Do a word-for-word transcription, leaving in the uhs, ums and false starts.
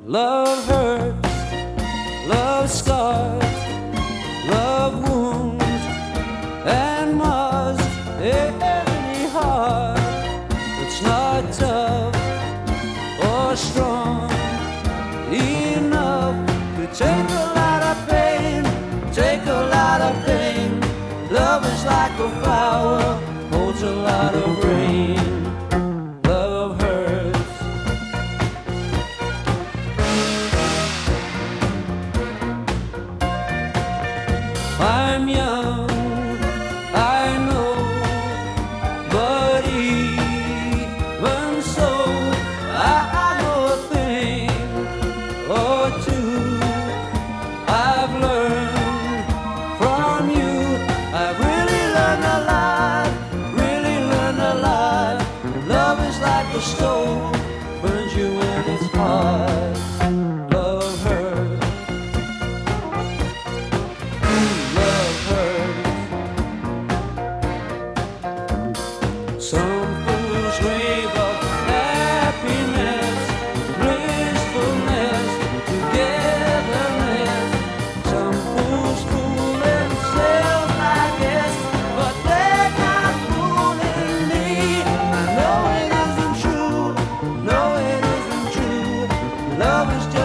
Love hurts, love scars, love wounds, and must any heart that's not tough or strong enough to take a lot of pain, take a lot of pain. Love is like a flower, holds a lot of rain. Love hurts. I'm young, I know, but even so, I know a thing or two. I've learned from you. I've really learned a lot, really learned a lot. Love is like a stove, burns you when it's hot. Love hurts. Love hurts. Some fools rave of happiness, blissfulness, togetherness. Some fools fool themselves, I guess, but they're not fooling me. I know it isn't true, no it isn't true. Love is